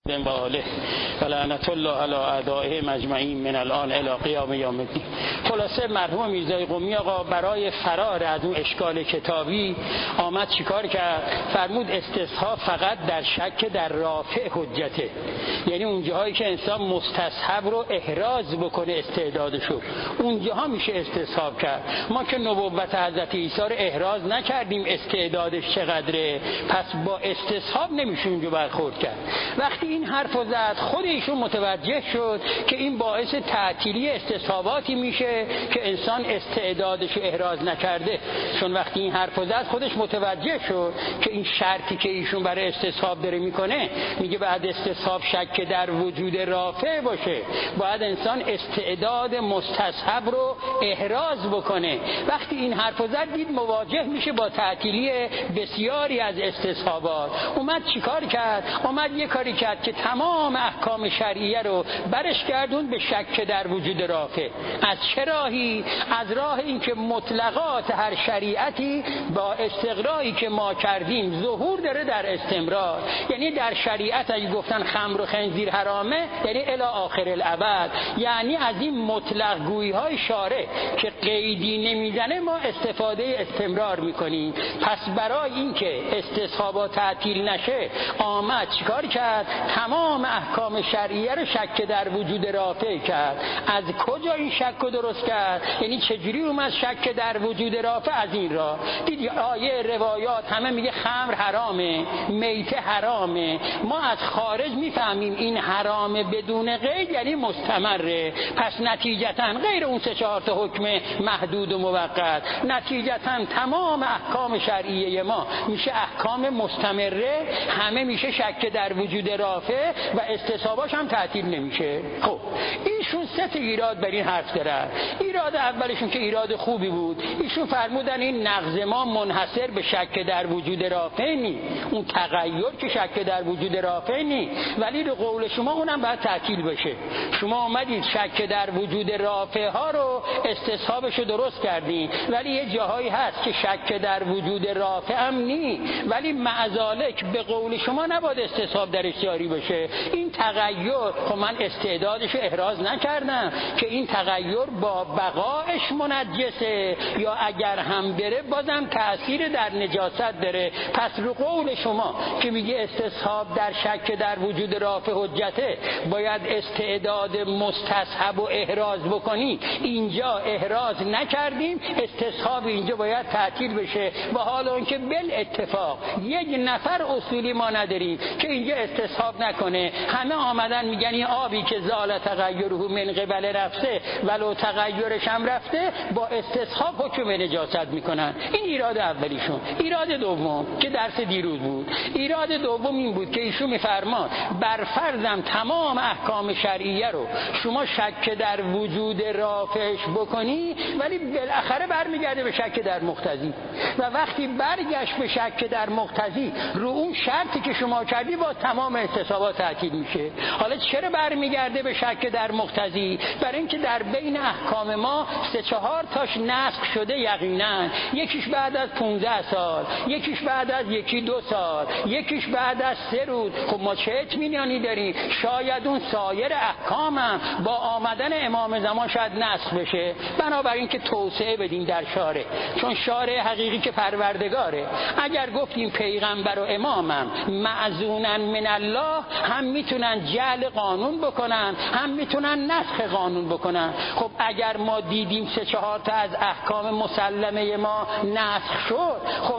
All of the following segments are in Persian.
و آله و لعنت الله علی اعدائهم اجمعین من الان الی قیام یوم الدین. خلاصه مرحوم میرزای قمی آقا برای فرار از اون اشکال کتابی آمد چیکار کرد؟ فرمود استصحاب فقط در شک در رافع حجته، یعنی اون جاهایی که انسان مستصحب رو احراز بکنه استعدادشو، اونجاها میشه استصحاب کرد. ما که نبوت حضرت عیسی رو احراز نکردیم استعدادش چقدره، پس با استصحاب نمیشه اونجا برخورد کرد. وقتی این حرفو زد خود ایشون متوجه شد که این باعث تعطیلی استصحاباتی میشه که انسان استعدادش رو احراز نکرده. چون وقتی این حرفو زد خودش متوجه شد که این شرطی که ایشون برای استصحاب داره میکنه، میگه بعد استصحاب شک در وجود رافع باشه، باید انسان استعداد مستصحب رو احراز بکنه. وقتی این حرفو زد دید مواجه میشه با تعطیلی بسیاری از استصحابات. اومد چیکار کرد؟ اومد یه کاری کرد که تمام احکام شرعیه رو برش گردون به شک در وجود رافع. از چه راهی؟ از راه این که مطلقات هر شریعتی با استقرایی که ما کردیم ظهور داره در استمرار. یعنی در شریعت اگه گفتن خمر و خنزیر حرامه، یعنی الی آخر الابد، یعنی از این مطلق گویی های شارع که قیدی نمیزنه ما استفاده استمرار میکنیم. پس برای این که استصحابات تعطیل نشه آمد چیکار کرد؟ تمام احکام شرعیه رو شک در وجود رافع کرد. از کجا این شک رو درست کرد؟ یعنی چجوری اومد شک در وجود رافع؟ از این راه دید آیه روایات همه میگه خمر حرامه، میته حرامه، ما از خارج میفهمیم این حرامه بدون قید یعنی مستمره. پس نتیجتا غیر اون 3-4 تا حکم محدود و موقت، نتیجتا تمام احکام شرعیه ما میشه احکام مستمره، همه میشه شک در وجود رافع و استصحاباش هم تعطیل نمیشه. خب ایشون 3 ایراد بر این حرف دارن. ایراد اولشون که ایراد خوبی بود، ایشون فرمودن این نقض ما منحصر به شک در وجود رافع نی، اون تغییر که شک در وجود رافع نی، ولی به قول شما اونم باید تعطیل بشه. شما اومدید شک در وجود رافع ها رو استصحابش رو درست کردین، ولی یه جاهایی هست که شک در وجود رافع هم نی، ولی معذالک به قول شما نباید استصحاب درش جاری بشه. این تغییر خب من استعدادش احراز نکردم که این تغییر با بقایش منجسه، یا اگر هم بره بازم تأثیر در نجاست داره. پس رو قول شما که میگه استصحاب در شک در وجود رافع حجته، باید استعداد مستصحب و احراز بکنی، اینجا احراز نکردیم، استصحاب اینجا باید تعطیل بشه. و حالا اون که بالاتفاق یک نفر اصولی ما نداریم که اینجا استصحاب نکنه، همه آمدن میگن این آبی که زال تغیره من قبل نفسه ولو تغیرش هم رفته، با استصحاب حکم نجاست میکنن. این ایراد اولیشون. ایراد دوم که درس دیروز بود، ایراد دوم این بود که ایشون میفرمان بر فرضم تمام احکام شرعیه رو شما شک در وجود رافعش بکنی، ولی بالاخره برمیگرده به شک در مقتضی، و وقتی برگشت به شک در مقتضی رو اون شرطی که شما کردی با تمام استصحابات تعطیل میشه. حالا چرا برمیگرده به شک در مقتضی؟ برای اینکه در بین احکام ما 3-4 تاش نسخ شده یقینا، یکیش بعد از 15 سال، یکیش بعد از 1-2 سال، یکیش بعد از 3 روز. خب ما چه اطمینانی داریم؟ شاید اون سایر احکامم با آمدن امام زمان شاید نسخ بشه. بنابراین که توسعه بدیم در شارع، چون شارع حقیقی که پروردگاره. اگر گفتیم پیغمبر و امامم معزونن من الله، هم میتونن جعل قانون بکنن، هم میتونن نسخ قانون بکنن. خب اگر ما دیدیم 3-4 تا از احکام مسلمه ما نسخ شد، خب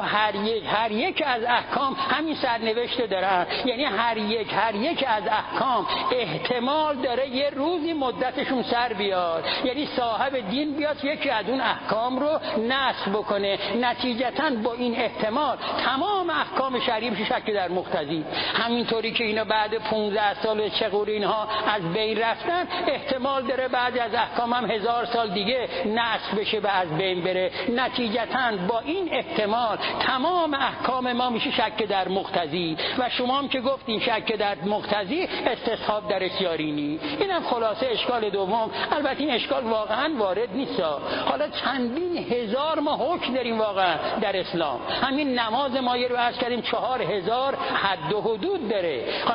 هر یک از احکام همین سرنوشت دارن. یعنی هر یک از احکام احتمال داره یه روزی مدتشون سر بیاد، یعنی صاحب دین بیاد یکی از اون احکام رو نسخ بکنه. نتیجتاً با این احتمال تمام احکام شرعی میشه شک در مقتضی. همینطوری که اینا بعد 15 سال چغور اینها از بین رفتن، احتمال داره بعد از احکام هم 1000 سال دیگه نسخ بشه و از بین بره. نتیجتاً با این احتمال تمام احکام ما میشه شک در مقتضی. و شما هم که گفتین شک در مقتضی، استصحاب در جاری نی. اینم خلاصه اشکال دوم. البته این اشکال واقعا وارد نیست. حالا چندین هزار ما حکم داریم واقعا در اسلام. همین نماز ما رو عرض کردیم 4000 حد و حدود داره. حالا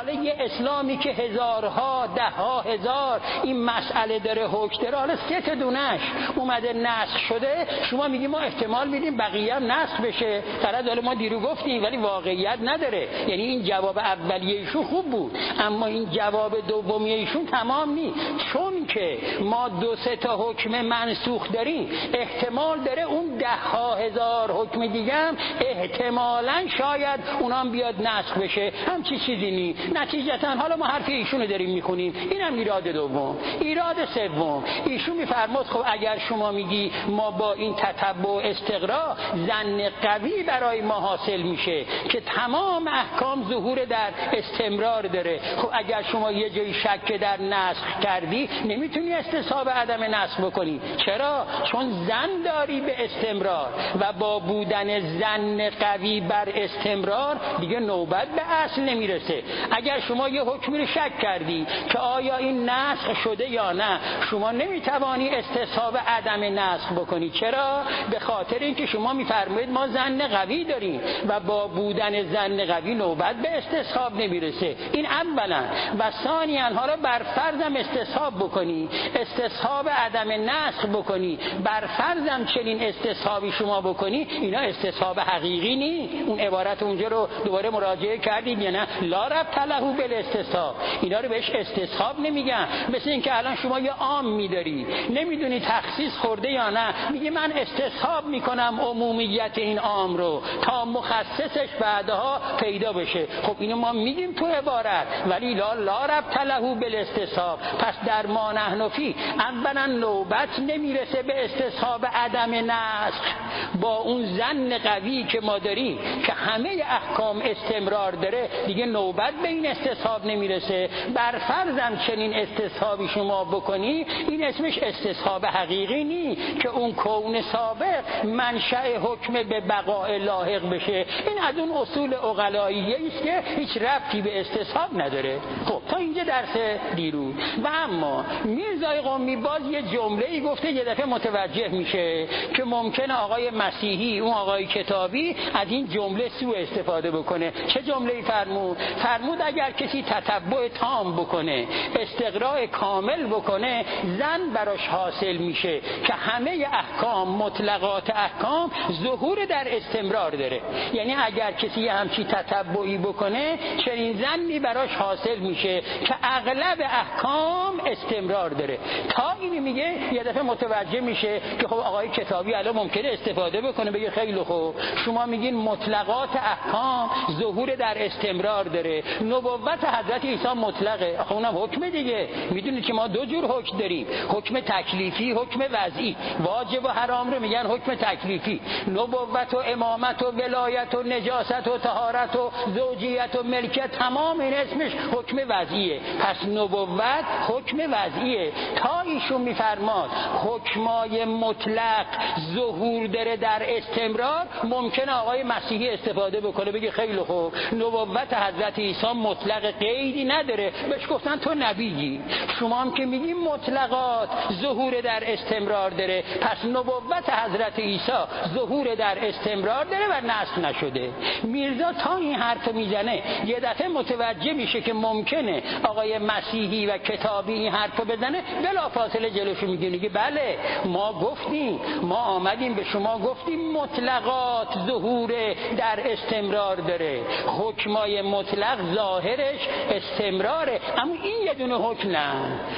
حالا یه اسلامی که هزارها دهها هزار این مسئله داره حکم داره، حالا 3 تا دونش اومده نسخ شده، شما میگی ما احتمال میدیم بقیه هم نسخ بشه. طرف حالا ما دیرو گفتیم ولی واقعیت نداره. یعنی این جواب اولیه ایشون خوب بود اما این جواب دومیه ایشون تمام نیست، چون که ما 2-3 تا حکم منسوخ داریم، احتمال داره اون 10,000 هزار حکم دیگه هم احتمالاً شاید اونام بیاد نسخ بشه. همچی چیزی نیست. نتیجتاً حالا ما حرف ایشونو داریم میخونیم. اینم ایراد دوم. ایراد سوم، ایشون میفرماد خب اگر شما میگی ما با این تتبع و استقرا ظن قوی برای ما حاصل میشه که تمام احکام ظهور در استمرار داره، خب اگر شما یه جایی شک در نسخ کردی نمیتونی استصحاب عدم نسخ بکنی. چرا؟ چون ظن داری به استمرار و با بودن ظن قوی بر استمرار دیگه نوبت به اصل نمیرسه. اگر شما یه حکمی رو شک کردی که آیا این نسخ شده یا نه، شما نمیتوانی استصحاب عدم نسخ بکنی. چرا؟ به خاطر اینکه شما میفرمایید ما ظن قوی داریم و با بودن ظن قوی نوبت به استصحاب نمیرسه. این اولا. و ثانیاً حالا بر فرضم استصحاب بکنی، استصحاب عدم نسخ بکنی، بر فرضم چنین استصحابی شما بکنی، اینا استصحاب حقیقی نی. اون عبارت اونجا رو دوباره مراجعه کردید یا نه؟ لا ربط له بالاستصحاب. اینا رو بهش استصحاب نمیگن. مثل اینکه الان شما یه عام میداری، نمیدونی تخصیص خورده یا نه، میگی من استصحاب میکنم عمومیت این عام رو تا مخصصش بعدها پیدا بشه. خب اینو ما میگیم تو عبارت، ولی لا ربط له بالاستصحاب. پس در ما نحن فی اولا نوبت نمیرسه به استصحاب عدم نسخ با اون ظن قوی که ما داریم که همه احکام استمرار داره، دیگه نوبت به این استصحاب نمیرسه. بر فرضم چنین استصحابی شما بکنی، این اسمش استصحاب حقیقی نی که اون کون سابق منشأ حکم به بقاء لاحق بشه. این از اون اصول عقلاییه است که هیچ ربطی به استصحاب نداره. خب تا اینجا درس دیروز. و اما میرزای قمی باز یه جمله‌ای گفته یه دفعه متوجه میشه که ممکنه آقای مسیحی، اون آقای کتابی از این جمله سوء استفاده بکنه. چه جمله‌ای فرمود؟ فرمود اگر کسی تتبع تام بکنه، استقراء کامل بکنه، ظن براش حاصل میشه که همه احکام، مطلقات احکام ظهور در استمرار داره. یعنی اگر کسی همچی تتبعی بکنه، چنین ظنی براش حاصل میشه که اغلب احکام استمرار داره. تا اینی میگه یه دفعه متوجه میشه که خب آقای کتابی الان ممکنه استفاده بکنه، بگه خیلی خوب شما میگین مطلقات احکام ظهور در استمرار داره، نبوت حضرت عیسی مطلقه. آخه اونم حکم دیگه. میدونید که ما 2 جور حکم داریم، حکم تکلیفی، حکم وضعی. واجب و حرام رو میگن حکم تکلیفی. نبوت و امامت و ولایت و نجاست و طهارت و زوجیت و ملکیت، تمام این اسمش حکم وضعیه. پس نبوت حکم وضعیه. تا ایشون میفرماد حکمای مطلق ظهور داره در استمرار، ممکنه آقای مسیحی استفاده بکنه، بگه خیلی خوب نبوت حضرت عیسی مطلق قیدی نداره، بهش گفتن تو نبیی. شما هم که میگی مطلقات ظهور در استمرار داره، پس نبوت حضرت عیسی ظهور در استمرار داره و نسخ نشده. میرزا تا این حرف میزنه یه دفعه متوجه میشه که ممکنه آقای مسیحی و کتابی این حرفو بزنه، بلافاصله جلوشو میگیره که بله ما گفتیم، ما آمدیم به شما گفتیم مطلقات ظهور در استمرار داره، حکمای مطلق ظاهرش استمراره، اما این یه دونه حکم نه،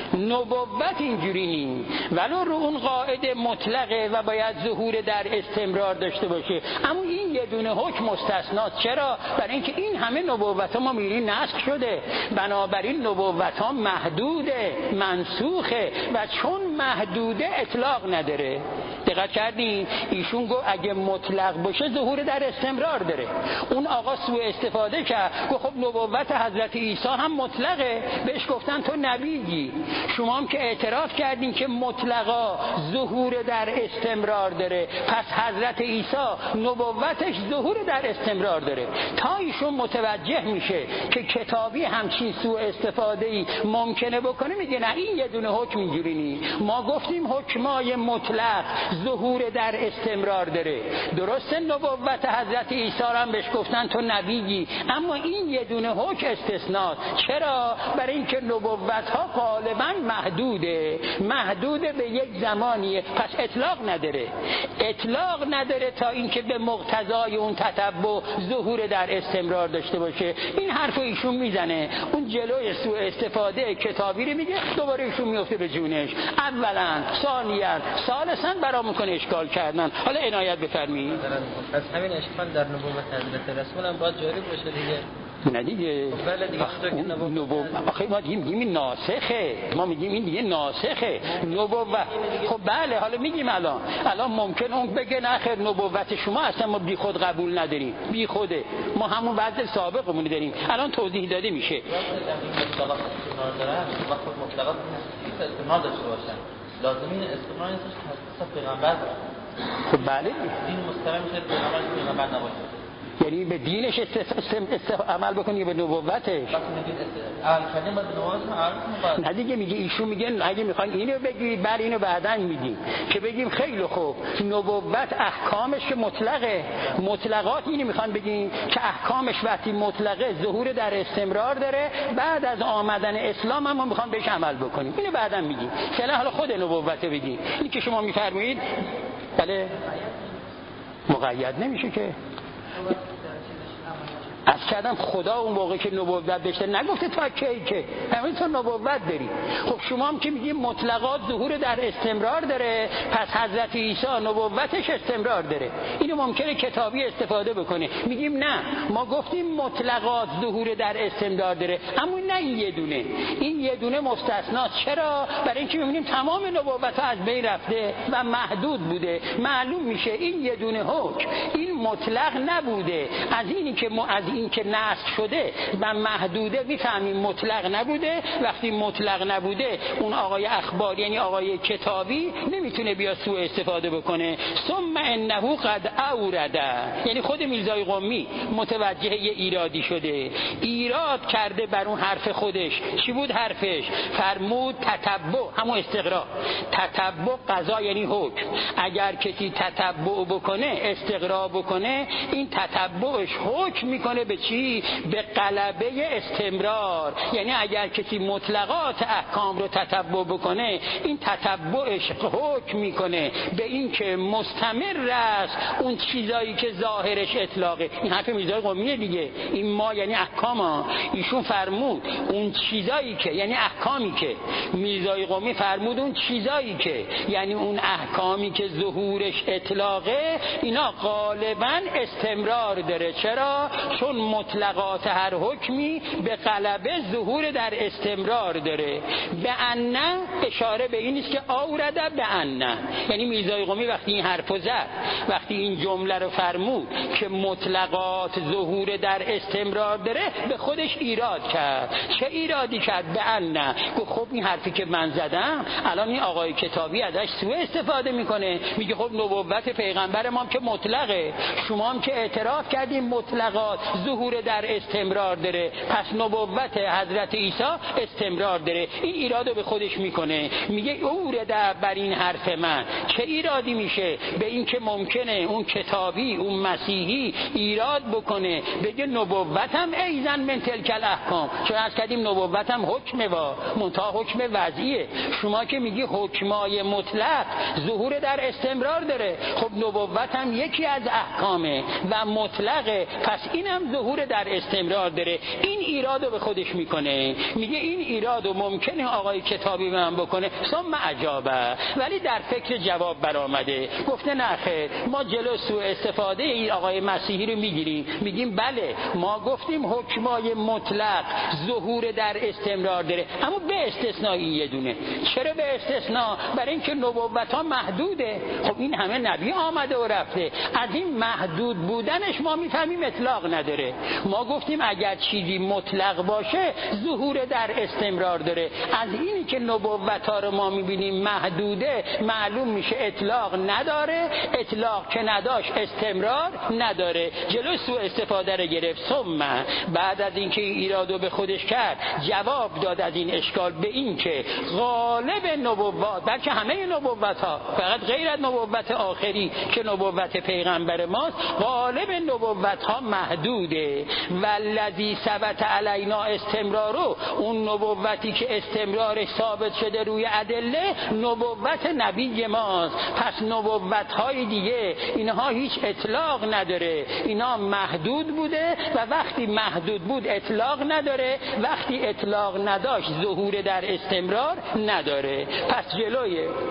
نبوت اینجوری نی، ولو رو اون قاعده مطلقه و باید ظهور در استمرار داشته باشه، اما این یه دونه حکم مستثناست. چرا؟ برای اینکه این همه نبوت ها ما می‌بینیم نسخ شده، بنابراین نبوت ها محدوده، منسوخه و چون محدوده اطلاق نداره. دقت کردین؟ ایشون گفت اگه مطلق باشه ظهور در استمرار داره. اون آقا سوء استفاده کرد، گفت خب نبوت حضرت عیسی هم مطلقه، بهش گفتن تو نبیی. شما هم که اعتراف کردین که مطلقا ظهور در استمرار داره، پس حضرت عیسی نبوتش ظهور در استمرار داره. تا ایشون متوجه میشه که کتابی همچین سوء استفاده‌ای ممکنه بکنه، میگه نه این یه دونه حکم اینجوری نی، ما گفتیم حکمای مطلق ظهور در استمرار داره. درسته نبوت حضرت عیسی هم بهش گفتن تو نبیی، اما این یه دونه حکم استثناء. چرا؟ برای اینکه نبوت ها غالبا محدوده به یک زمانیه، پس اطلاق نداره تا اینکه به مقتضای اون تتبع ظهور در استمرار داشته باشه. این حرفو ایشون میزنه، اون جلوی سوء استفاده کتابی رو میگه، دوباره ایشون میفته به جونش. اولا، ثانیا، ثالثا برام میکنه اشکال کردن. حالا عنایت بفرمایید. پس همین اشکال در نبوت حضرت رسول هم باید جاری باشه دیگه. نه دیگه. بله دیگه. آخه ما میگیم این ناسخه، ما میگیم این دیگه ناسخه نبوت. خب بله، حالا میگیم الان ممکن اون بگه نه خیر نبوت شما اصلا ما بی خود قبول نداریم، بی خوده، ما همون وضع سابقمون داریم. الان توضیح داده میشه. استعمال داشته باشن لازمی استعمال نیست که پیغمبر. خب بله، دین مستقیم میشه پیغمبر نباشه، یعنی به دینش عمل بکنی به نبوتش. نه دیگه، میگه ایشون میگه اگه میخواین اینو بگید بله اینو بعداً میگیم که بگیم خیلی خوب نبوت احکامش که مطلقات اینو میخوان بگیم که احکامش وقتی مطلقه ظهور در استمرار داره، بعد از آمدن اسلام هم ما میخوان بهش عمل بکنیم. اینو بعداً میگیم. فعلا حالا خود نبوت بگیم. این که شما میفرمایید بله مقید نمیشه که. از کردم خدا اون موقع که نبوت داشته نگفته تا کی که همین تو نبوت داری. خب شما هم که میگیم مطلقات ظهور در استمرار داره، پس حضرت عیسی نبوتش استمرار داره. اینو ممکنه کتابی استفاده بکنه. میگیم نه، ما گفتیم مطلقات ظهور در استمرار داره، اما نه این یه دونه مستثنا. چرا؟ برای اینکه میبینیم تمام نبوت ها از بین رفته و محدود بوده. معلوم میشه این یه دونه حکم این مطلق نبوده. از این که نسخ شده و محدوده میفهمیم مطلق نبوده. وقتی مطلق نبوده اون آقای اخبار یعنی آقای کتابی نمیتونه بیا سوء استفاده بکنه. ثم انه قد اورده، یعنی خود میرزای قمی متوجه یه ایرادی شده، ایراد کرده بر اون حرف خودش. چی بود حرفش؟ فرمود تتبع، همون استقرا. تتبع قضا یعنی حکم. اگر کسی تتبع بکنه، استقرا بکنه، این تتبعش حکم میکنه به چی؟ به غلبه استمرار. یعنی اگر کسی مطلقات احکام رو تتبع بکنه، این تتبعش حکم میکنه به این که مستمر است اون چیزایی که ظاهرش اطلاقه. این حرف میرزای قمیه دیگه. این ما یعنی احکام ایشون فرمود اون چیزایی که یعنی احکامی که میرزای قمی فرمود اون چیزایی که یعنی اون احکامی که ظهورش اطلاقه، اینا غالبا استمرار داره. چرا؟ چون مطلقات هر حکمی به غلبه ظهور در استمرار داره. به انه اشاره به این است که آورده به انه، یعنی میرزای قمی وقتی این حرفو زد، وقتی این جمله رو فرمود که مطلقات ظهور در استمرار داره، به خودش ایراد کرد. چه ایرادی کرد؟ به انه گفت خب این حرفی که من زدم الان این آقای کتابی ازش سوء استفاده میکنه، میگه خب نبوت پیغمبر ما که مطلقه، شما هم که اعتراف کردین مطلقات ظهور در استمرار داره، پس نبوت حضرت عیسی استمرار داره. این ایرادو به خودش میکنه، میگه اورده بر این حرف من. چه ایرادی میشه؟ به این که ممکنه اون کتابی اون مسیحی ایراد بکنه بگه نبوتم ایزن من تلک الاحکام، چون از کردیم نبوتم حکمه و منتها حکم وضعیه. شما که میگی حکمای مطلق ظهور در استمرار داره، خب نبوتم یکی از احکامه و مطلقه، پس اینم ظهور در استمرار داره. این ایرادو به خودش میکنه، میگه این ایرادو ممکنه آقای کتابی من بکنه. ثم عجابه، ولی در فکر جواب برآمده، گفته نه خیر، ما جلو سوء استفاده این آقای مسیحی رو میگیریم، میگیم بله ما گفتیم حکمای مطلق ظهور در استمرار داره، اما به استثناء این یه دونه. چرا به استثناء؟ برای اینکه نبوت ها محدوده. خب این همه نبی آمده و رفته، از این محدود بودنش ما میفهمیم اطلاق نداره. ما گفتیم اگر چیزی مطلق باشه ظهور در استمرار داره. از اینی که نبوت ها رو ما میبینیم محدوده، معلوم میشه اطلاق نداره. اطلاق که نداشت استمرار نداره. جلو سوء استفاده رو گرفت. ثم بعد از اینکه این ایرادو به خودش کرد، جواب داد از این اشکال به این که غالب نبوت، بلکه همه نبوت ها، فقط غیر از نبوت آخری که نبوت پیغمبر ماست. غالب نبوت ها محدوده. والذی ثبت علینا استمرارو، اون نبوتی که استمرار ثابت شده روی ادله نبوت نبی ماست. پس نبوت های دیگه اینها هیچ اطلاق نداره، اینا محدود بوده و وقتی محدود بود اطلاق نداره، وقتی اطلاق نداشت ظهور در استمرار نداره. پس جلوی از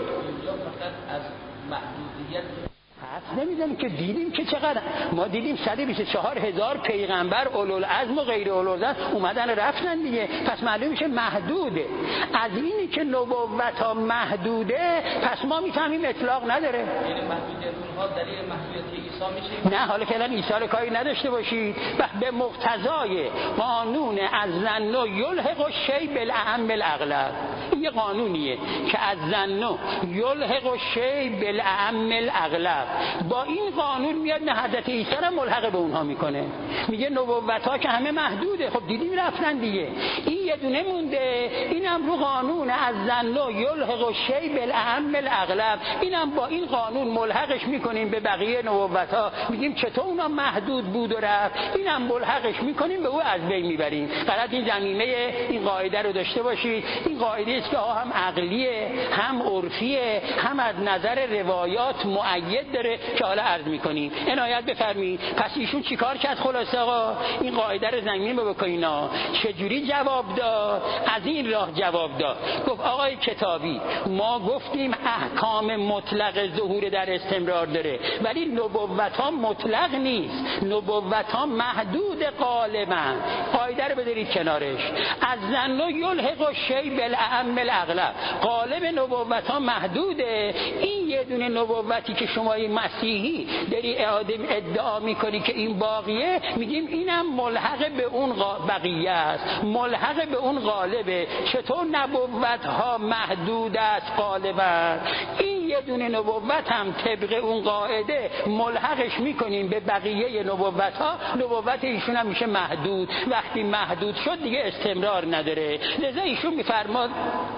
محدودیت نمیدونم که دیدیم که چقدر ما دیدیم 124,000 پیغمبر اولوالعزم و غیر اولوالعزم اومدن رفتن دیگه. پس معلوم میشه محدوده. از اینی که نبوت ها محدوده پس ما میفهمیم اطلاق نداره. یعنی محدودیت اونها دلیل محدودیت عیسی میشه؟ نه، حالا که الان عیسی رو کاری نداشته باشید به مقتضای قانون از ظن یلحق الشیء بالاعم الاغلب. این یه قانونیه که از ظن یلحق الشیء بالاعم الاغلب. با این قانون میاد نه حضرت عیسی رو ملحق به اونها میکنه، میگه نبوت ها که همه محدوده. خب دیدیم رفتن دیگه، این یه دونه مونده، اینم رو قانون از ظن یلحق الشیء بالاعم الاغلب. اینم با این قانون ملحقش میکنیم به بقیه نبوت ها، میگیم چطور اونا محدود بود و رفت، اینم ملحقش میکنیم به او از بین میبریم. فقط این زمینه این قاعده رو داشته باشید. این قاعده است که هم عقلیه، هم عرفیه، هم از نظر روایات مؤید داره که حالا عرض میکنیم. عنایت بفرمایید. پس ایشون چیکار کرد؟ خلاصه آقا این قاعده رو زمین بکنینا. چجوری جواب داد؟ از این راه جواب داد. گفت آقای کتابی، ما گفتیم احکام مطلق ظهور در استمرار داره، ولی نبوت ها مطلق نیست، نبوت ها محدود غالبا. قاعده رو بذارید کنارش. از ظن یلحق الشیء بالاعم الاغلب. غالب نبوت ها محدوده. این یه دونه نبوتی که شما مسیحی داری ادعا میکنی که این باقیه، میگیم اینم ملحق به اون بقیه است، ملحق به اون غالبه. چطور نبوت ها محدود است غالبا؟ این یه دونه نبوت هم طبق اون قاعده ملحقش میکنیم به بقیه نبوت ها، نبوت ایشون هم میشه محدود. وقتی محدود شد دیگه استمرار نداره. لذا ایشون میفرماد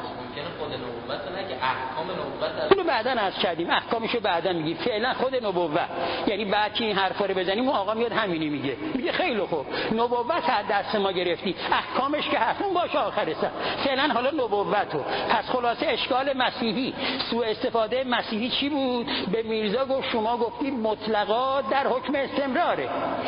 خود نبوت نه که احکام نبوت اونو بعداً عرض کردیم، احکامشو بعداً میگیم. فعلا خود نبوت، یعنی بعد که این حرفا رو بزنیم اون آقا میاد همینی میگه خیلی خوب نبوت از دست ما گرفتی، احکامش که هست اون باشه آخر سر. فعلا حالا نبوتو. پس خلاصه اشکال مسیحی، سوء استفاده مسیحی چی بود؟ به میرزا گفت شما گفتید مطلقات در حکم استمراره،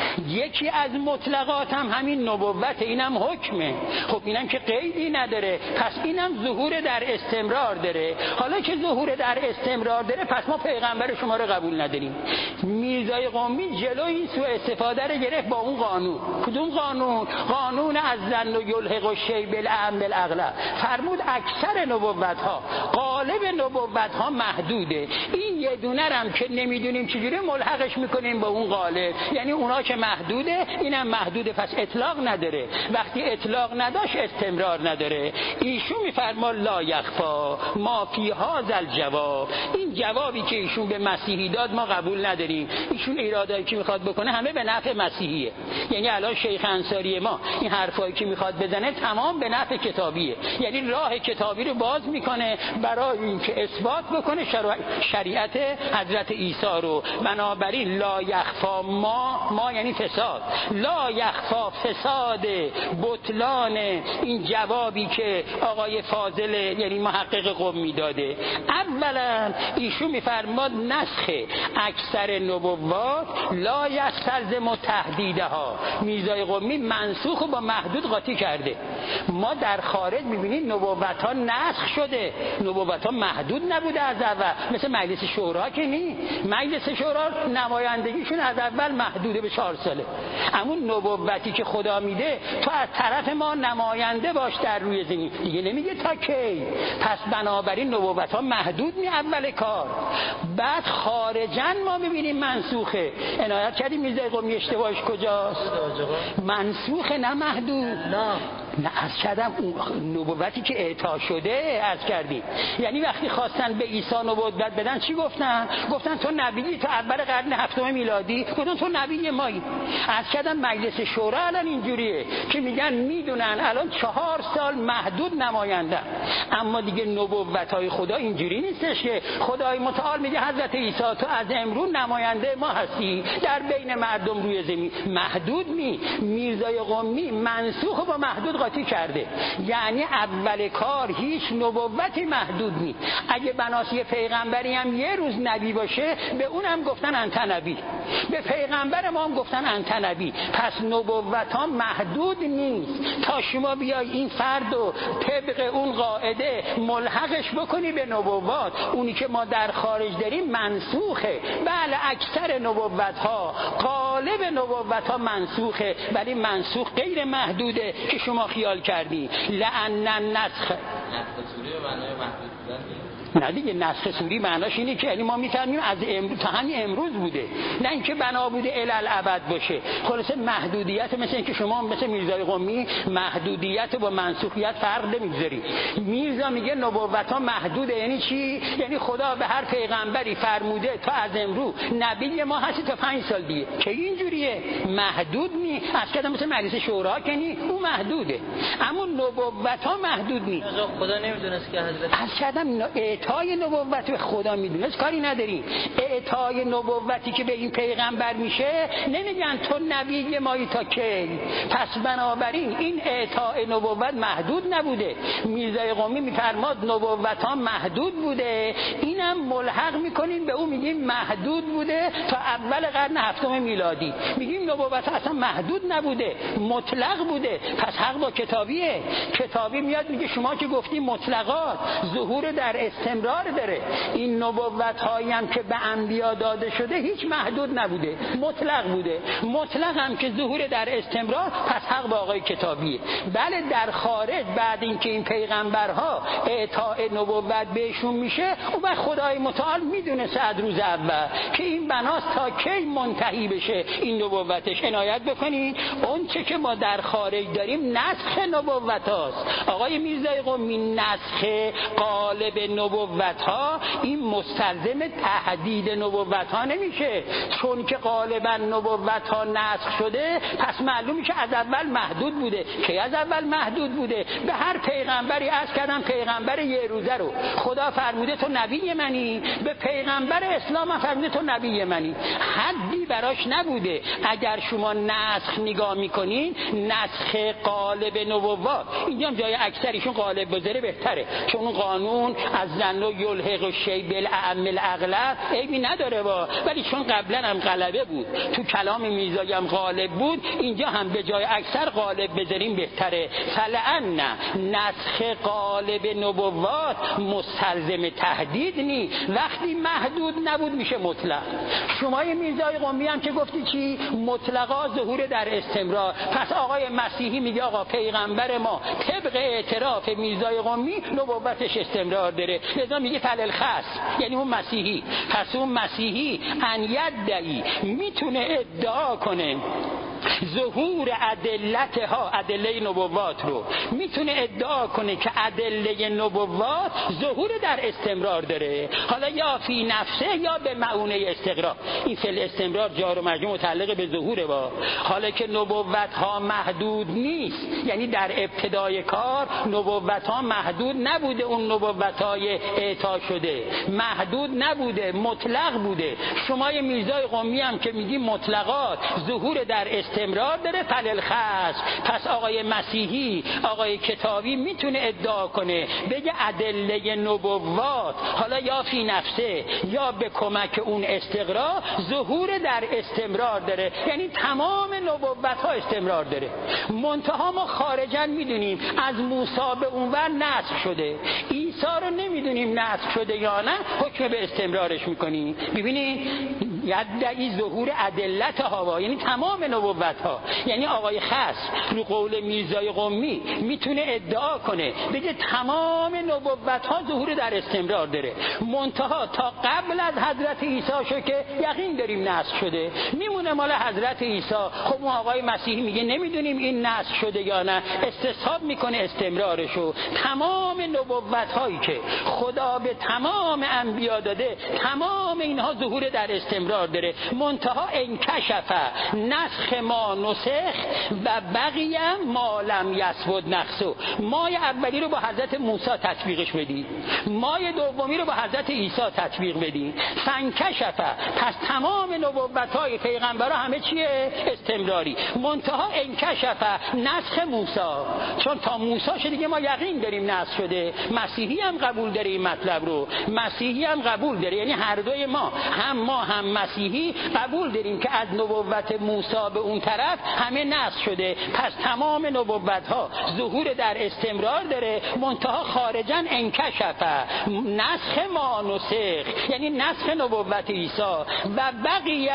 یکی از مطلقات هم همین نبوت، اینم حکمه. خب اینم که قیدی نداره، پس اینم ظهور در استمرار داره. حالا که ظهور در استمرار داره پس ما پیغمبر شما رو قبول نداریم. میرزای قمی جلو این سوء استفاده رو گرفت با اون قانون. کدوم قانون؟ قانون از ظن یلحق الشیء بالاعم الاغلب. فرمود اکثر نبوت ها، غالب نبوت ها محدوده. این یه دونه هم که نمیدونیم چجوری ملحقش میکنیم به اون غالب، یعنی اونا که محدوده اینم محدوده، پس اطلاق نداره. وقتی اطلاق نداشت استمرار نداره. ایشون میفرما لا یخفا ما فی هذا الجواب. این جوابی که ایشون به مسیحی داد ما قبول نداریم. ایشون ایرادایی که میخواد بکنه همه به نفع مسیحیه. یعنی الان شیخ انصاری ما این حرفایی که میخواد بزنه تمام به نفع کتابیه، یعنی راه کتابی رو باز میکنه برای اینکه اثبات بکنه شریعت حضرت عیسی رو. بنابراین لا یخفا ما یعنی فساد، لا یخفا فساد بطلان این جوابی که آقای فاضل یعنی محقق قمی داده. اولا ایشون میفرماد نسخ اکثر نبوات لا یستلزم تحدیدها. میرزای قمی منسوخ و با محدود قاطی کرده. ما در خارج میبینیم نبوت ها نسخ شده، نبوت ها محدود نبوده از اول، مثل مجلس شورا که نی. مجلس شورا نمایندگیشون از اول محدوده به 4 ساله. اما نبوتی که خدا میده تو از طرف ما نماینده باش در روی زمین، دیگه نمیگه تا کی. پس بنابراین نبوت ها محدود می اول کار، بعد خارجن ما میبینیم منسوخه. عنایت کردیم میرزای قمی اشتباهش کجاست؟ منسوخه نه محدود. نه عرض کردم اون نبوتی که اعطا شده عرض کردیم. یعنی وقتی خواستن به عیسی نبوت بدن چی گفتن؟ گفتن تو نبیی، تو اول قرن هفتم میلادی گفتن تو نبی مایی. عرض کردم مجلس شورا الان اینجوریه که میگن میدونن الان 4 سال محدود نماینده، اما دیگه نبوت‌های خدا اینجوری نیستش که خدای متعال میگه حضرت عیسی تو از امروز نماینده ما هستی در بین مردم روی زمین. محدود نی. میرزای قمی منسوخ با محدود قاطی کرده. یعنی اول کار هیچ نبوتی محدود نی. اگه بناس یه پیغمبری هم یه روز نبی باشه به اونم گفتن انت نبی، به پیغمبر ما هم گفتن انت نبی. پس نبوت ها محدود نیست. تا شما بیای این فرد و طبق اون قاعده ملحقش بکنی به نبوات، اونی که ما در خارج داریم منسوخه. بله اکثر نبوت ها، غالب نبوت ها منسوخه، ولی منسوخ غیر محدوده که شما خیال کردی. لأن النسخ نه دیگه، نسخ سوری معناش اینه که یعنی ما میفهمیم از امروز تا همین امروز بوده، نه اینکه بنا بوده الی الابد باشه. خلاصه محدودیت مثل اینکه شما مثل میرزای قمی محدودیت با منسوخیت فرق نمیذاری. میرزا میگه نبوت ها محدوده. یعنی چی؟ یعنی خدا به هر پیغمبری فرموده تا از امروز نبی ما هستی تا 5 سال دیگه. که اینجوریه محدود نی. اصلا مثل مجلس شورا که نی، اون محدوده، اما نبوت ها محدود نی. خدا نمیدونست که حضرت اعطای نبوت به خدا میدونست، کاری نداریم. اعطای نبوتی که به این پیغمبر میشه نمیگن تو نبی مایی تا کی. پس بنابراین این اعطای نبوت محدود نبوده. میرزای قمی میفرماد نبوت ها محدود بوده، اینم ملحق میکنیم به اون، میگیم محدود بوده تا اول قرن هفتم میلادی. میگیم نبوت اصلا محدود نبوده، مطلق بوده. پس حق با کتابیه. کتابی میاد میگه شما که گفتی مطلقات ظهور در استمرار داره. این نبوت هایی هم که به انبیا داده شده هیچ محدود نبوده، مطلق بوده. مطلق هم که ظهور در استمرار، پس حق با آقای کتابیه. بله در خارج بعد اینکه این پیغمبرها اعطاء نبوت بهشون میشه، اون وقت خدای متعال میدونه از روز اول که این بناس تا کی منتهی بشه این نبوتش. عنایت بکنین اون چه که ما در خارج داریم نسخ نبوت هاست. آقای میرزای قمی نسخ غالب نبوت ها این مستلزم تحدید نبوت ها نمیشه، چون که غالبا نبوت ها نسخ شده. پس معلومه که از اول محدود بوده. که از اول محدود بوده به هر پیغمبری از کردم پیغمبر یه روزه رو خدا فرموده تو نبی منی، به پیغمبر اسلام فرموده تو نبی منی، حدی براش نبوده. اگر شما نسخ نگاه میکنین، نسخ غالب نبوات، اینجا هم جای اکثریشون غالب بذاره بهتره، چون اون قانون از زن و یلحق شی بالاعم الاغلب عیبی نداره ولی چون قبلا هم غلبه بود، تو کلام میرزایی هم غالب بود، اینجا هم به جای اکثر غالب بذاریم بهتره. فلان نسخ غالب نبوات مستلزم تحدید نی. وقتی محدود نبود میشه مطلق. شما میرزای قمی هم که گفتی چی؟ مطلقا ظهور در استمرار. پس آقای مسیحی میگه آقا پیغمبر ما طبق اعتراف میرزای قمی نبوتش استمرار داره، لذا میگه فللخص، یعنی اون مسیحی. پس اون مسیحی ان یدعی میتونه ادعا کنه ظهور ادلتها، ادله نبوات رو میتونه ادعا کنه که ادله نبوات ظهور در استمرار داره، حالا یا فی نفسه یا به معونه استقرار. این فعل استمرار جار و مجرور متعلق به ظهوره. حالا که نبوت ها محدود نیست، یعنی در ابتدای کار نبوت ها محدود نبوده، اون نبوت های اعطا شده محدود نبوده، مطلق بوده. شما میرزای قمی هم که میگی مطلقات ظهور در استمرار داره، فللخص. پس آقای مسیحی، آقای کتابی میتونه ادعا کنه بگه ادله نبوات حالا یا فی نفسه یا به کمک اون استقرار ظهور در استمرار داره، یعنی تمام نبوت ها استمرار داره. منتها ما خارجا میدونیم از موسی به اونور نسخ شده، عیسی رو نمیدونیم نسخ شده یا نه، حکم به استمرارش میکنیم. ببینید یدعی ظهور ادلت هوا، یعنی تمام نبوت ها. یعنی آقای خصم رو قول میرزای قمی میتونه ادعا کنه بگه تمام نبوت ها ظهور در استمرار داره، منتها تا قبل از حضرت عیسی شو که یقین داریم نسخ شده، میمونه مال حضرت عیسی. خب اون آقای مسیحی میگه نمیدونیم این نسخ شده یا نه، استصحاب میکنه استمرارشو. تمام نبوت هایی که خدا به تمام انبیا داده، تمام اینها ظهور در استمرار داره، منتها انکشف نسخ ما نسخ و بقیه ما لم یثبت نقصه. مای اولی رو با حضرت موسی تطبیقش بدید، مای دومی رو با حضرت عیسی تطبیق بدید. فانکشف، پس تمام نبوت‌های پیغمبرها همه چیه؟ استمراری. منتها انکشف نسخ موسی، چون تا موسی شده دیگه ما یقین داریم نسخ شده. مسیحی هم قبول داره این مطلب رو، مسیحی هم قبول داره، یعنی هر دوی ما هم مسیحی قبول داریم که از نبوت موسی به اون طرف همه نسخ شده. پس تمام نبوت‌ها ظهور در استمرار داره، منتها خارجاً انکشف نسخ ما نسخ، یعنی نسخ نبوت عیسی و بقیه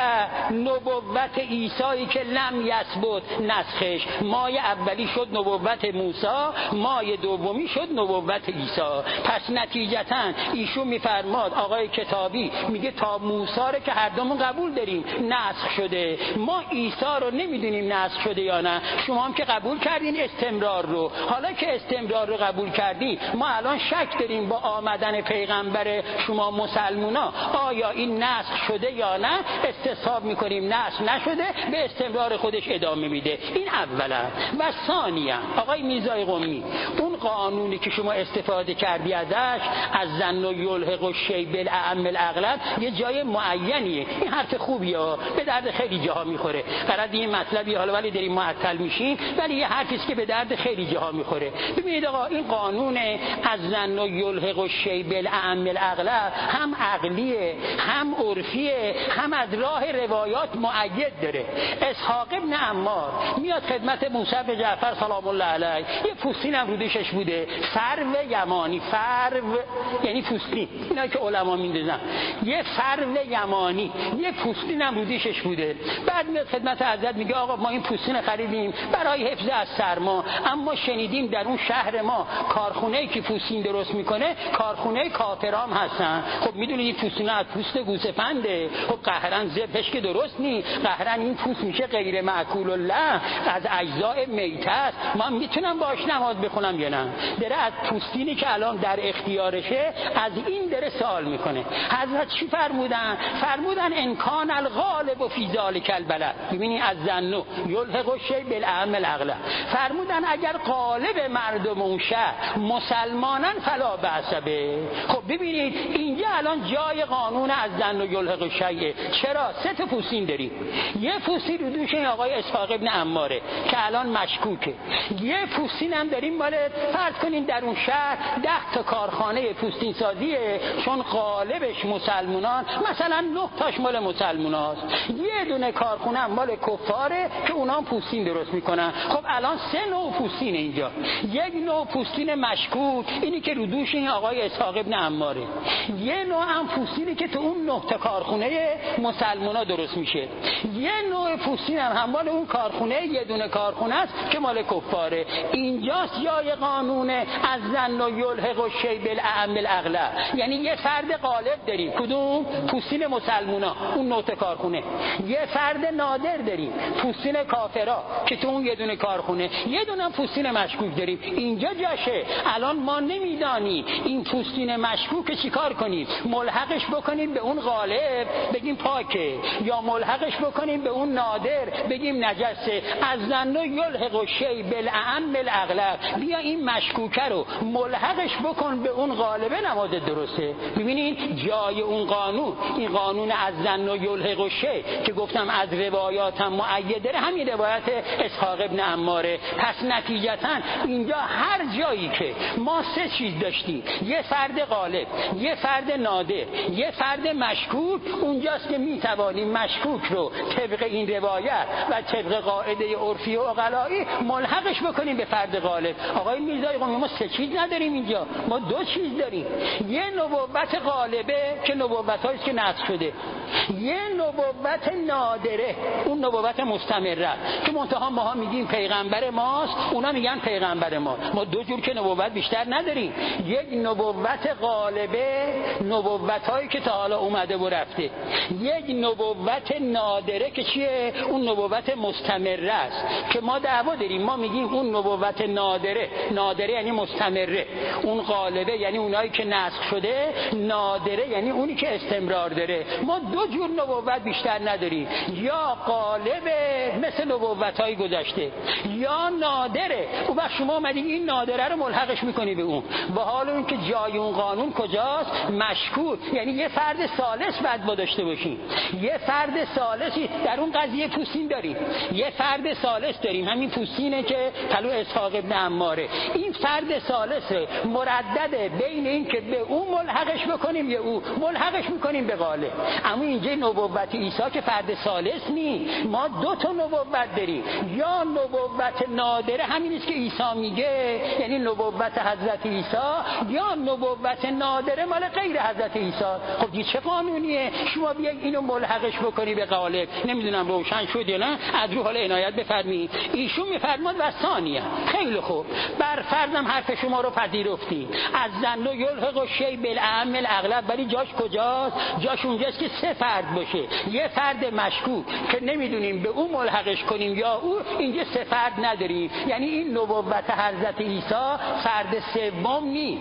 نبوت عیسی که لم یثبت نسخش. مای اولی شد نبوت موسی، مای دومی شد نبوت عیسی. پس نتیجتاً ایشون میفرماد، آقای کتابی میگه تا موسی رو که هر دومون قبول داریم نسخ شده، ما عیسی رو نمیدونیم نسخ شده یا نه. شما هم که قبول کردین استمرار رو، حالا که استمرار رو قبول کردی، ما الان شک داریم با آمدن پیغمبر شما مسلمونا آیا این نسخ شده یا نه، استصحاب میکنیم نسخ نشده، به استمرار خودش ادامه میده. این اولا. و ثانیا آقای میرزای قمی، اون قانونی که شما استفاده کردی ازش، از ظن و یلحق و شی بالاعم الاغلب، یه جای معینیه. این حرف خوبیه، به درد خیلی جاها میخوره. برای این مطلبی حالا ولی داریم معطل میشیم، ولی یه حرفی است که به درد خیلی جاها میخوره. ببینید آقا، این قانون از ظن و یلحق و شی بالاعم الاغلب هم عقلیه، هم عرفیه، هم از راه روایات مؤید داره. اسحاق ابن عمار میاد خدمت موسی بن جعفر سلام الله علیه، یه پوستین هم رو دوشش بوده، فرو یمانی. فرو یعنی پوستین، اینا که علما میندازن، یه فرو یمانی، یه پوستین هم رو دوشش بوده. بعد میاد خدمت حضرت میگه آقا ما این پوستین خریدیم برای حفظ از سرما، اما شنیدیم در اون شهر ما کارخونه‌ای که پوستین درست میکنه کارخونه کافرام هستن. خب میدونید این پوستین از پوست گوسفنده، خب قهرن ذبحش که درست نیست، قهرن این پوست میشه غیر معکول الله، از اجزاء میته است. من میتونم باش نماز بخونم یا نه؟ داره از پوستینی که الان در اختیارشه از این داره سوال میکنه. حضرت چی فرمودن؟ فرمودن انکان الغالب فی ذلک البلد. ببینید از ظن یلحق الشیء بالاعم الاغلب، فرمودن اگر غالب مردم اون شهر مسلمانان فلا بأس به. خب ببینید اینجا الان جای قانون از ظن یلحق الشیء. چرا؟ سه تا پوستین داریم. یه پوستین رو دوش این آقای اسحاق ابن عماره که الان مشکوکه، یه پوستین هم داریم مال فرض کنین در اون شهر 10 تا کارخانه پوستین سازیه، چون غالبش مسلمانان، مثلا 9 تاش مال مسلماناست، یه دونه کارخونه هم مال کفاره که اونا هم پوستین درست میکنن. خب الان 3 نوع پوستین اینجا. یک نوع پوستین مشکوک، اینی که رو دوش این آقای اسحاق ابن عماره. یه نوع هم پوستینی که تو اون 9 تا کارخونه مسلمانا درست میشه. یه نوع پوستین هم مال اون کارخونه، یه دونه کارخونه است که مال کفاره. اینجاست جای قانون از ظن و یلحق الشیء بالاعم الاغلب. یعنی یه فرد غالب داریم، کدوم؟ پوستین مسلمانا، اون 9 تا کارخونه. یه فرد نادر داریم، پوستین کافرا که تو اون یه دونه کارخونه. یه دونه پوستین مشکوک داریم. اینجا جاشه. الان ما نمیدانی این پوستین مشکوک چیکار کنیم؟ ملحقش بکنیم به اون غالب بگیم پاکه، یا ملحقش بکنیم به اون نادر بگیم نجسه. از ظن یلحق الشیء بالاعم الاغلب، بیا این مشکوکه رو ملحقش بکن به اون غالبه، نماز درسته. ببینید جای اون قانون، این قانون از ظن یلحق الشیء که گفتم از روایات هم مؤیده، همین روایت اسحاق ابن عماره. پس نتیجتا اینجا هر جایی که ما 3 چیز داشتیم، یه فرد غالب، یه فرد نادر، یه فرد مشکوک، اونجاست که میتوانیم مشکوک رو طبق این روایت و طبق قاعده عرفی و عقلایی ملحقش بکنیم به فرد غالب. آقای میرزای قمی، ما 3 چیز نداریم اینجا، ما 2 چیز داریم. یه نبوت غالبه که نبوتایی است که نسخ شده، یه نبوت نادره، اون نبوت مستمره که منتها ماها میگیم پیغمبر ماست، اونا میگن پیغمبر ما دو جور که نبوت بیشتر نداریم. یک نبوت غالبه، نبوتایی که تا حالا اومده و رفته. یک نبوت نادره که چیه؟ اون نبوت مستمره است که ما دعوا داریم. ما میگیم اون نبوت نادره یعنی مستمره، اون غالبه یعنی اونایی که نسخ شده، نادره یعنی اونی که استمرار داره. ما دو جور نبوت بیشتر نداریم، یا غالبه مثل نبوت‌های گذشته، یا نادره. و بعد شما اومدین این نادره رو ملحقش میکنی به اون، با حال اون که جای اون قانون کجاست؟ مشکوک، یعنی یه فرد ثالث بعد با داشته باشیم. یه فرد ثالثی در اون قضیه پوستین داریم، یه فرد ثالث داریم، همین پوستینه که پلو اسحاق ابن عماره. این فرد ثالث مردده بین این که به اون ملحقش بکنیم یا او ملحقش میکنیم به غالب. اما اینجا نبوت عیسی که فرد ثالث نی، ما دو تا نبوت داریم. یا نبوت نادره، همین است که عیسی میگه، یعنی نبوت حضرت عیسی، یا نبوت نادره مال غیر حضرت عیسی. خب این چه قانونیه؟ شما بیاید اینو ملحقش بکنی به غالب. نمیدونم روشن شد یا نه، از رو حال عنایت بفرمایید. ایشون میفرماد و ثانیه. خیلی خوب، بر فرضم حرف شما رو پذیرفتیم، از ظن یلحق الشیء بالاعم الاغلب، ولی جاش کجاست؟ جاش اونجاست که سه فرد باشه. یه فرد مشکوک که نمیدونیم به اون ملحقش کنیم یا او، اینجا سه فرد نداریم. یعنی این نبوت حضرت عیسی فرد سوم نی.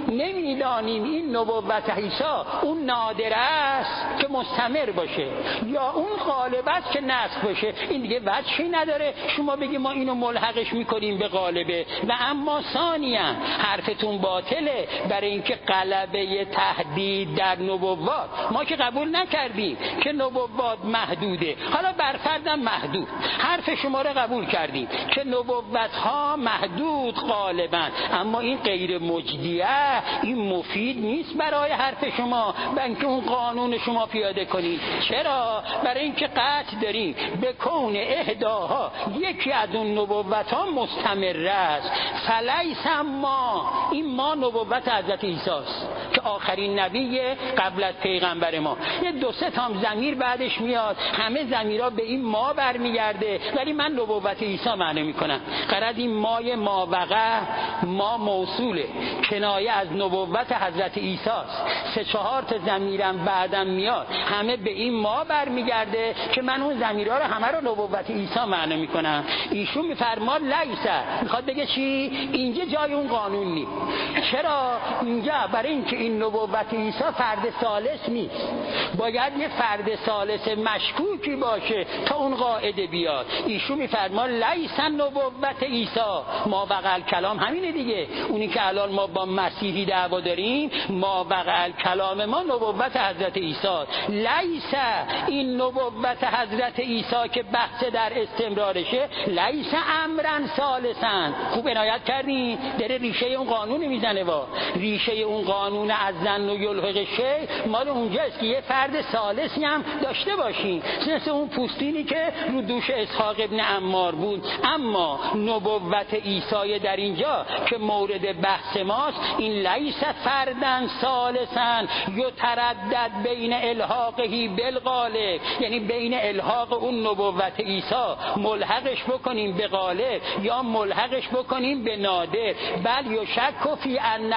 نمیدانیم این نبوت عیسی اون نادره است که مستمر باشه یا اون غالب است که نسخ باشه. این دیگه وجهی نداره شما بگی ما اینو ملحقش میکنیم به غالبه. و اما ثانیاً حرفتون باطله، برای اینکه غلبه تهدید در نبوات ما که قبول نکردیم که نبوات محدوده. حالا برفردم محدود، حرف شما رو قبول کردیم که نبوت ها محدود غالبا، اما این غیر مجدیه، این مفید نیست برای حرف شما، بلکه اون قانون شما پیاده کنید. چرا؟ برای اینکه قطع داریم به کون اهداها، یکی از اون نبوت ها مستمره است. فلیس ما، این ما نبوت حضرت عیسی است که آخرین نبی قبل از پیغمبر ما. یه دو سه تا ضمیر بعدش میاد، همه ضمیرها به این ما برمیگرده، ولی من نبوت عیسی معنی میکنم. قرار این مای ماوقع، ما موصوله، کنایه از نبوت حضرت عیسی است. سه چهار تا ضمیرم بعدم میاد، همه به این ما برمیگرده که من اون ضمیرها رو همه رو نبوت عیسی معنی میکنم. ایشون میفرماد لیسه، میخواد بگه چی؟ اینجا جای اون قانون نیست. چرا؟ اینجا برای اینکه این نبوت عیسی فرد ثالث نیست، باید یه فرد ثالث مشکوکی باشه تا اون قاعده بیاد. ایشون میفرماد لیسه نبوت عیسی ما وقع کلام، همینه دیگه. اونی که الان ما با مسیحی دعوا داریم، ما وقع کلام ما نبوت حضرت عیسی. لیسه، این نبوت حضرت عیسی که بحث در استمرارشه، لیسه امرن ثالثا. خوب عنایت کردین، داره ریشه اون قانون میزنه. ریشه اون قانون از ظن و یلحق الشیء مال اونجاست که یه فرد ثالثی هم داشته باشین، مثل اون پوستینی که رو دوش اسحاق ابن عمار بود. اما نبوت عیسی در اینجا که مورد بحث ماست، این لیس فردن ثالثا یتردد بین الحاقه بالغالب، یعنی بین الحاق اون نبوت عیسی ملحقش بکنیم به غالب یا ملحقش بکنیم به نادر. بل یشک فی انه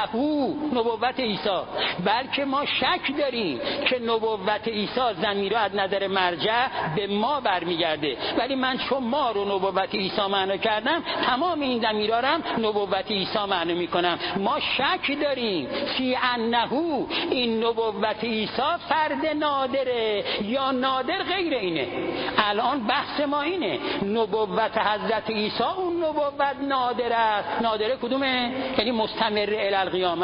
نبوت عیسی، بلکه ما شک داریم که نبوت عیسی ضمیرها از نظر مرجع به ما برمیگرده، ولی من چون ما رو نبوت عیسی معنی کردم، تمام این ضمیرها رو هم نبوت عیسی معنی میکنم. ما شک داریم فی انه، این نبوت عیسی فرد نادره یا نادر غیر اینه. الان بحث ما اینه، نبوت حضرت عیسی اون نبوت نادر است. نادره کدومه؟ یعنی مستمر الی القیامه.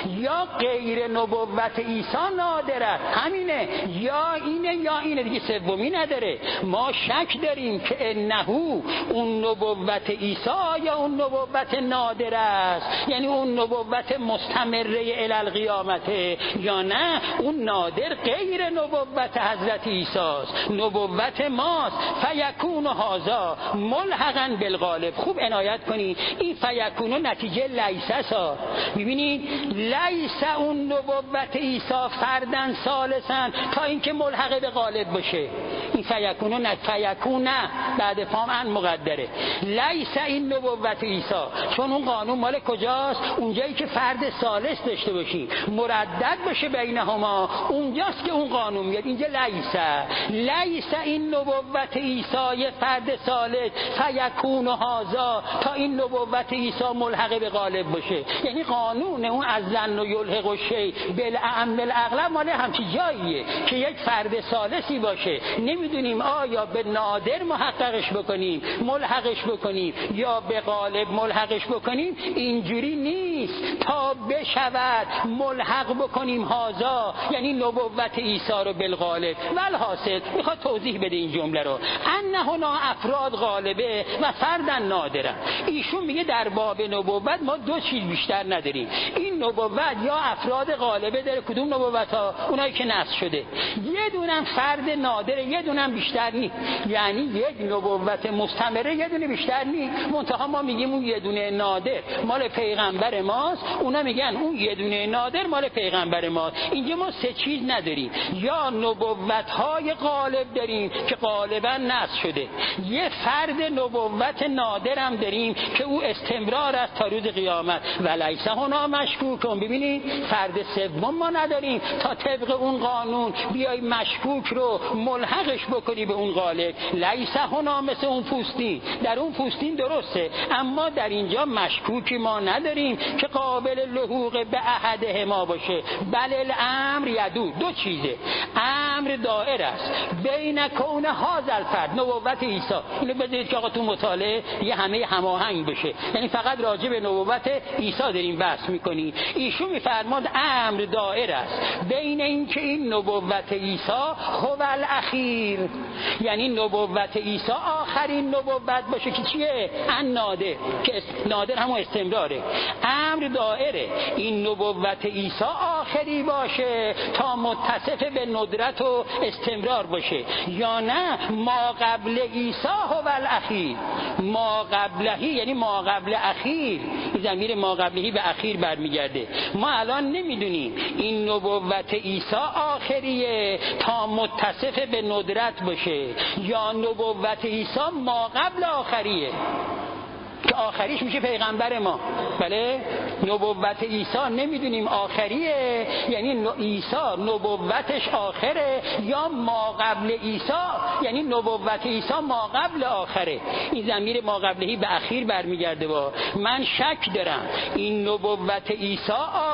یا غیر نبوت عیسی نادر است، همینه، یا اینه یا اینه دیگه، سومی نداره. ما شک داریم که انه اون نبوت عیسی یا اون نبوت نادر است، یعنی اون نبوت مستمره الی القیامت، یا نه اون نادر غیر نبوت حضرت عیسی است، نبوت ماست. فیکون هذا ملحقا بالغالب. خوب عنایت کنید. این فیکونو نتیجه لیسه سا. ببینید لیسه اون نبوت عیسی فردن ثالثا تا اینکه ملحق به غالب باشه. این فیکونو فیکونه بعد فام ان مقدره. لیسه این نبوت عیسی، چون اون قانون مال کجاست؟ اونجایی که فرد ثالث داشته باشی مردد باشه بینهما، اونجاست که اون قانون میاد. اینجا لیسه این نبوت عیسی فرد ثالث فیکون هذا تا این نبوت عیسی ملحق به غالب باشه. یعنی قانون اون از ظن و یلحق الشیء بالأعم الاغلب مال همچی جاییه که یک فرد ثالثی باشه. نمیدونیم آیا به نادر محققش بکنیم ملحقش بکنیم یا به غالب ملحقش بکنیم. اینجوری نیست تا بشود ملحق بکنیم هذا یعنی نبوت عیسی رو بالغالب. والحاصل میخواد توضیح بده این جمله رو، ان هنا افراد غالبه و فردن نادره. ایشون میگه در باب نبوت ما دو چیز بیشتر نداریم. این نبوت یا افراد غالبه داره، کدوم نبوت ها؟ اونایی که نص شده. یه دونم فرد نادره، یه دونم بیشتر نیست. یعنی یک نبوت مستمره یه دونه بیشتر نیست. منتها ما میگیم اون یه دونه نادر مال پیغمبر ماست، اونا میگن اون یه دونه نادر مال پیغمبر ماست. اینجا ما سه چیز نداریم. یا نبوت های غالب داریم که غالبا نص شده، یه فرد نبوت نادر هم داریم که او استمرار است تا روز قیامت. ولیسه هنا مشکوکون. ببینید فرد سوم ما نداریم تا طبق اون قانون بیای مشکوک رو ملحقش بکنی به اون غالب. لیسه هنا مثل اون پوستین، در اون پوستین درسته، اما در اینجا مشکوکی ما نداریم که قابل لحوق به احده ما باشه. بل الامر یدو، دو چیزه. امر دائر است بین کون هذا الفرد نبوت عیسی. اینو بذارید که آقا تو مطالعه یه همه هماهنگ بشه، یعنی فقط راجع به نبوت عیسی داریم بحث میکنیم. ایشون میفرماد امر دائر است بین این که این نبوت عیسی هو الاخیر، یعنی نبوت عیسی آخرین نبوت باشه که چیه؟ ان نادر، که نادر همون استمراره. امر دائره این نبوت عیسی آخری باشه تا متصف به ندرت و استمرار باشه، یا نه ما قبل عیسی هو الاخیر. ما قبلهی یعنی ما قبل اخیر، ضمیر ما قبلهی به اخیر برمیگرده. ما الان نمیدونیم این نبوت عیسی آخریه تا متصف به ندرت باشه یا نبوت عیسی ما قبل آخریه که آخریش میشه پیغمبر ما. بله نبوت عیسی نمیدونیم آخریه یعنی عیسی نبوتش آخره، یا ما قبل عیسی یعنی نبوت عیسی ما قبل آخره. این ضمیر ما قبلهی به اخیر برمیگرده. با من شک دارم این نبوت عیسی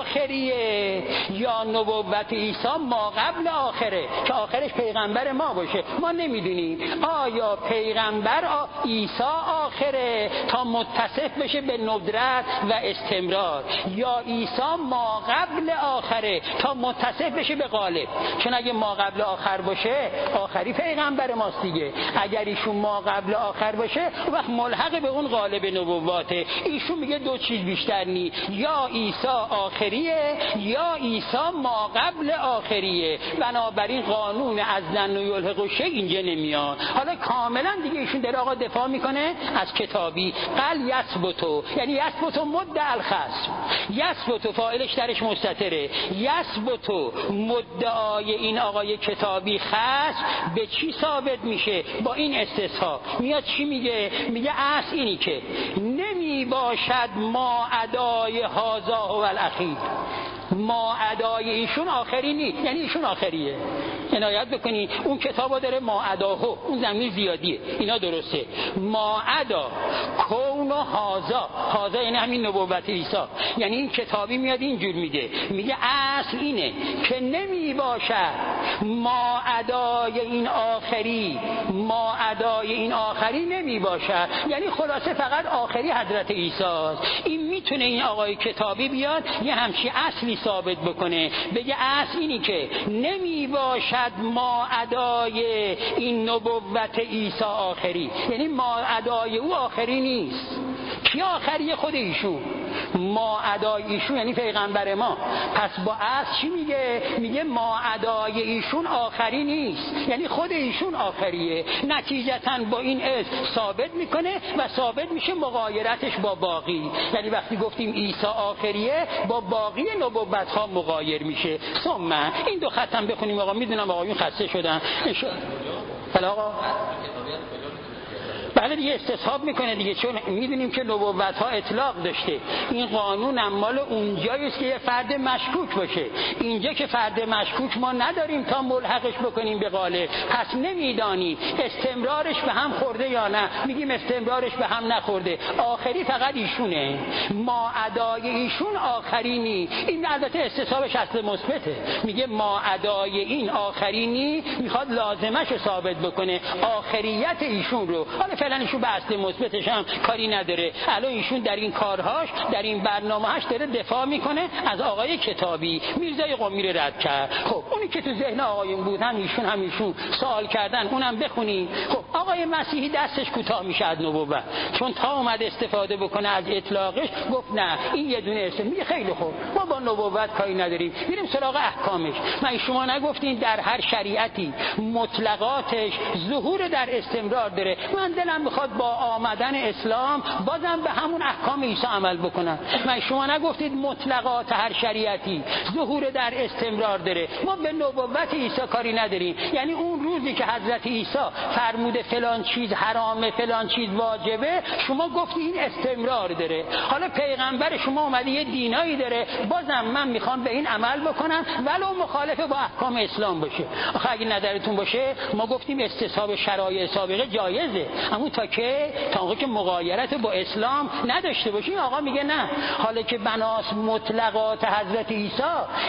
آخریه یا نبوت عیسی ما قبل آخره که آخرش پیغمبر ما باشه. ما نمیدونیم آیا پیغمبر عیسی آخره تا متصف بشه به ندرت و استمرار، یا عیسی ما قبل آخره تا متصف بشه به غالب. چون اگه ما قبل آخر باشه آخری پیغمبر ماست دیگه. اگر ایشون ما قبل آخر باشه وقت ملحق به اون غالب نبوته. ایشون میگه دو چیز بیشتر نی، یا عیسی آخریه یا عیسی ما قبل آخریه. بنابراین قانون از ظن و یلحق الشیء اینجا نمیاد. حالا کاملا دیگه ایشون داره آقا دفاع میکنه از کتابی. قل یثبتو یعنی یثبتو مدعی الخصم، یثبتو فاعلش درش مستتره، یثبتو مدعای این آقای کتابی خصم به چی ثابت میشه؟ با این استثناء میاد چی میگه؟ میگه اصل اینی که نمی باشد ما ادای هذا و الاخیر. ما ادای ایشون آخری نیست، یعنی ایشون آخریه. عنایت بکنی اون کتابا داره ما اداهو، اون ضمیر زیادیه، اینا درسته. ما ادا کون و هازا یعنی همین نبوت عیسی. یعنی این کتابی میاد اینجور میگه اصل اینه که نمی باشد ما ادای این آخری، ما ادای این آخری نمی باشد. یعنی خلاصه فقط آخری حضرت عیسی است. این میتونه این آقای کتابی بیاد یه همچی اصلی ثابت بکنه، بگه اصل اینی که نمی باشد ما ادای این نبوت عیسی آخری، یعنی ما ادای او آخری نیست. کی آخری؟ خود ایشون. ماعدای ایشون یعنی پیغمبر ما. پس با اصل چی میگه؟ میگه ماعدای ایشون آخری نیست، یعنی خود ایشون آخریه. نتیجتاً با این اسم ثابت میکنه و ثابت میشه مغایرتش با باقی. یعنی وقتی گفتیم عیسی آخریه با باقی نبوت ها مغایر میشه. ثم این دو ختم بخونیم آقا، میدونم آقایون خسته شدن. بله آقا، بله دیگه استصحاب میکنه دیگه، چون میدونیم که نبوت ها اطلاق داشته. این قانون هم مال اونجاییست که یه فرد مشکوک باشه. اینجا که فرد مشکوک ما نداریم تا ملحقش بکنیم به قالب، پس نمیدانی استمرارش به هم خورده یا نه. میگیم استمرارش به هم نخورده، آخری فقط ایشونه، ما ادای ایشون آخرینی. این البته استصحابش اصل مثبته، میگه ما ادای این آخرینی، میخواد لازمش رو ثابت بکنه، آخریت ایشون رو. حالا فعلا ایشون به اصل مثبتش هم کاری نداره. الان ایشون در این کارهاش، در این برنامه‌هاش داره دفاع میکنه از آقای کتابی. میرزای قمی رو رد کرد. خب اونی که تو ذهن آقایون بود هم ایشون سوال کردن، اونم بخونیم. خب آقای مسیحی دستش کوتاه میشه از نبوت، چون تا اومد استفاده بکنه از اطلاقش گفت نه این یه دونه اسم. میگه خیلی خوب، ما با نبوت کاری نداریم، میریم سراغ احکامش. من شما نگفتین در هر شریعتی مطلقاتش ظهور در استمرار داره؟ من دلم میخواد با آمدن اسلام بازم به همون احکام عیسی عمل بکنم. من شما نگفتید مطلقات هر شریعتی ظهور در استمرار داره؟ ما به نبوت عیسی کاری نداریم. یعنی اون روزی که حضرت عیسی فرموده فلان چیز حرامه فلان چیز واجبه، شما گفتی این استمرار داره. حالا پیغمبر شما اومده یه دینایی داره، بازم من میخوام به این عمل بکنم ولو مخالف با احکام اسلام باشه. آخه اگه نظرتون باشه ما گفتیم استصحاب شرایع سابقه جایزه، اما تا آقا که مغایرت با اسلام نداشته باشیم. آقا میگه نه، حالا که بناس مطلقات حضرت عیسی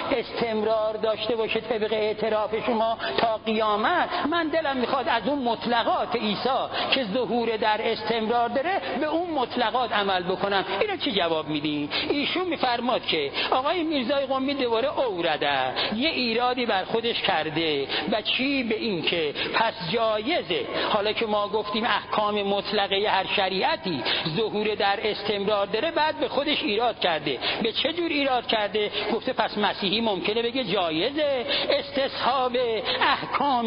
استمرار داشته باشه طبق اعتراف شما تا قیامت، من دلم میخواد از اون مطلقات عیسی که ظهور در استمرار داره به اون مطلقات عمل بکنم. اینو چه جواب میدین؟ ایشون میفرماد که آقای میرزای قمی دوباره اورده یه ایرادی بر خودش کرده و چی به این که پس جایزه، حالا که ما گفتیم احکام مطلقه هر شریعتی ظهور در استمرار داره، بعد به خودش ایراد کرده. به چه جور ایراد کرده؟ گفته پس مسیحی ممکنه بگه جایزه استصحاب احکام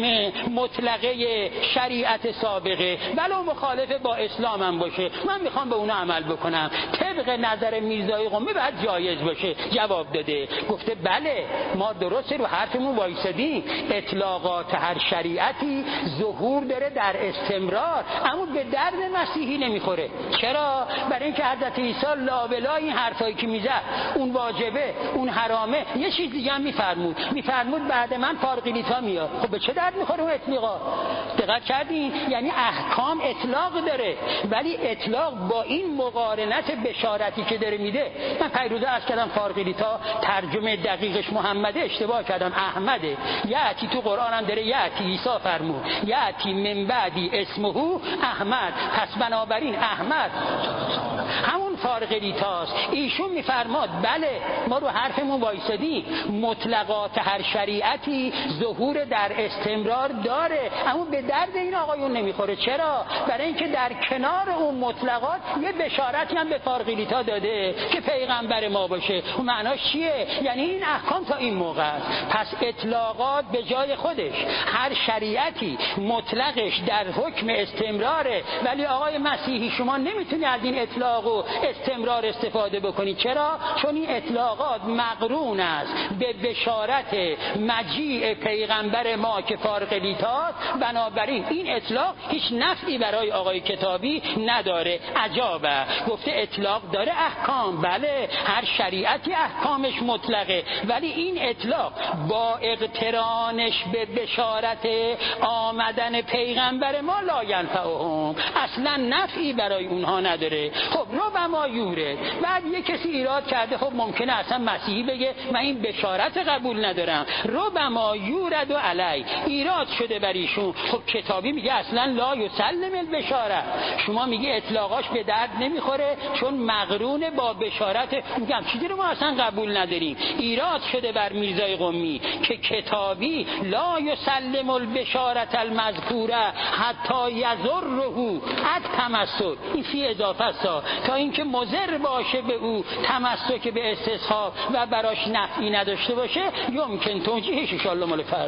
مطلقه شریعت سابقه ولو مخالف با اسلام هم باشه، من میخوام به اون عمل بکنم، طبق نظر میرزای قمی بعد جایز باشه. جواب داده، گفته بله ما درسته رو حرفمون وایسادیم، اطلاقات هر شریعتی ظهور داره در استمرار، اما به درد مسیحی نمیخوره. چرا؟ برای اینکه حضرت عیسی لابلا این حرفایی که میزد، اون واجبه اون حرامه، یه چیز دیگه هم میفرمود بعد من فارغیلیتا میاد. خب به چه درد میخوره اون اطلاقات؟ دقت کردین؟ یعنی احکام اطلاق داره، ولی اطلاق با این مقارنت بشارتی که داره میده. من پیروزه عرض کردم فارغیلیتا ترجمه دقیقش محمده، اشتباه کردم احمده. یاتی تو قرآن هم داره یاتی، عیسی فرمود یاتی من بعدی اسمه احمد، پس بنابراین احمد همون فارغیلیتاست. ایشون میفرماد بله ما رو حرفمون وایسادی، مطلقات هر شریعتی ظهور در استمرار داره، اما به درد این آقایون نمیخوره. چرا؟ برای اینکه در کنار اون مطلقات یه بشارتی هم به فارغیلیتا داده که پیغمبر ما باشه. اون معناش چیه؟ یعنی این احکام تا این موقع است. پس اطلاقات به جای خودش، هر شریعتی مطلقش در حکم استمراره، ولی آقای مسیحی شما نمیتونی از این اطلاق و استمرار استفاده بکنی. چرا؟ چون این اطلاقات مقرون است به بشارت مجیء پیغمبر ما که فارغیلیتاست، بنابراین این اطلاق هیچ نفعی برای آقای کتابی نداره. عجابه، گفته اطلاق داره احکام، بله هر شریعتی احکامش مطلقه، ولی این اطلاق با اقترانش به بشارت آمدن پیغمبر ما لا ینفعهم، اصلا نفعی برای اونها نداره. خب ربما یورد، بعد یه کسی ایراد کرده، خب ممکنه اصلا مسیحی بگه من این بشارت قبول ندارم، ربما یورد و علی، ایراد شده بر ایشون. خب کتابی میگه از اصلا لا یسلم البشاره. شما میگی اطلاقاش به درد نمیخوره چون مقرون با بشارت. میگم چیزی رو ما اصلا قبول نداریم. ایراد شده بر میرزای قمی که کتابی لا یسلم البشاره المذکوره حتی یضره التمسک، این فی اضافه است تا اینکه مضر باشه به او تمسک به استصحاب و براش نفعی نداشته باشه. یمکن توجیهش ان شاء الله مال